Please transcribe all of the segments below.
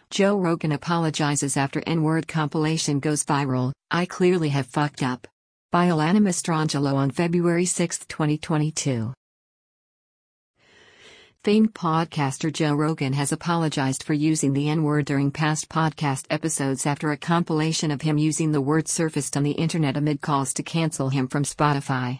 Joe Rogan apologizes after N-word compilation goes viral. I clearly have fucked up. By Alana Mastrangelo on February 6, 2022. Famed podcaster Joe Rogan has apologized for using the N-word during past podcast episodes after a compilation of him using the word surfaced on the internet amid calls to cancel him from Spotify.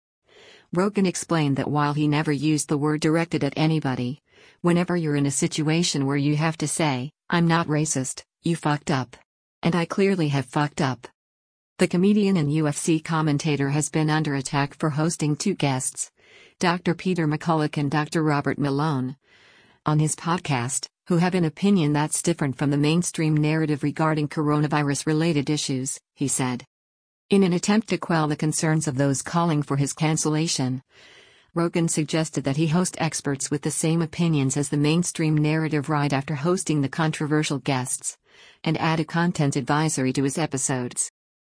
Rogan explained that while he never used the word directed at anybody, whenever you're in a situation where you have to say, "I'm not racist, you fucked up." And I clearly have fucked up. The comedian and UFC commentator has been under attack for hosting two guests, Dr. Peter McCullough and Dr. Robert Malone, on his podcast, who have an opinion that's different from the mainstream narrative regarding coronavirus-related issues, he said. In an attempt to quell the concerns of those calling for his cancellation, Rogan suggested that he host experts with the same opinions as the mainstream narrative right after hosting the controversial guests, and add a content advisory to his episodes.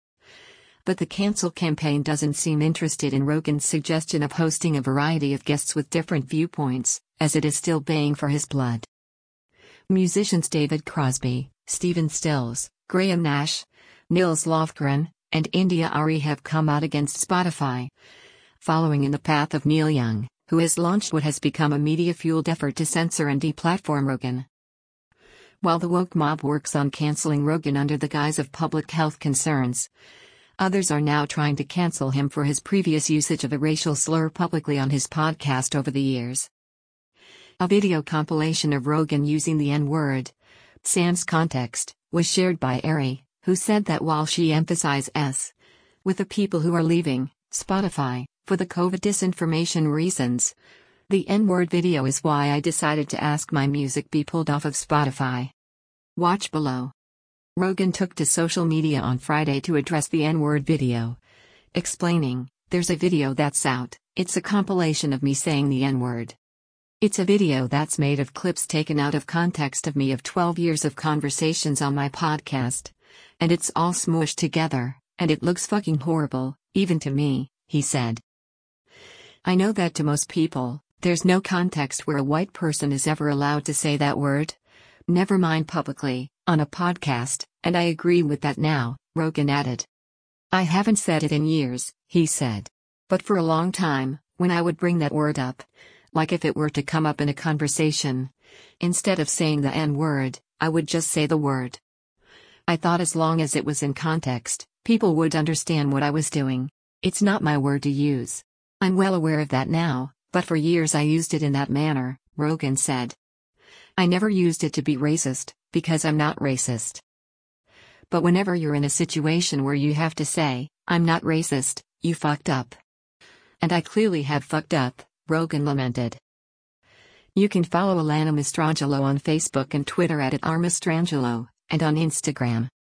But the cancel campaign doesn't seem interested in Rogan's suggestion of hosting a variety of guests with different viewpoints, as it is still baying for his blood. Musicians David Crosby, Stephen Stills, Graham Nash, Nils Lofgren, and India Ari have come out against Spotify, following in the path of Neil Young, who has launched what has become a media-fueled effort to censor and deplatform Rogan. While the woke mob works on canceling Rogan under the guise of public health concerns, others are now trying to cancel him for his previous usage of a racial slur publicly on his podcast over the years. A video compilation of Rogan using the N-word, sans context, was shared by Ari, who said that while she emphasizes with the people who are leaving Spotify for the COVID disinformation reasons, the N-word video is why I decided to ask my music be pulled off of Spotify. Watch below. Rogan took to social media on Friday to address the N-word video, explaining, "There's a video that's out, it's a compilation of me saying the N-word. It's a video that's made of clips taken out of context of me of 12 years of conversations on my podcast, and it's all smooshed together, and it looks fucking horrible, even to me," he said. "I know that to most people, there's no context where a white person is ever allowed to say that word, never mind publicly, on a podcast, and I agree with that now," Rogan added. "I haven't said it in years," he said. "But for a long time, when I would bring that word up, like if it were to come up in a conversation, instead of saying the N-word, I would just say the word. I thought as long as it was in context, people would understand what I was doing. It's not my word to use. I'm well aware of that now, but for years I used it in that manner," Rogan said. "I never used it to be racist, because I'm not racist. But whenever you're in a situation where you have to say, 'I'm not racist,' you fucked up. And I clearly have fucked up," Rogan lamented. You can follow Alana Mastrangelo on Facebook and Twitter at @rmastrangelo, and on Instagram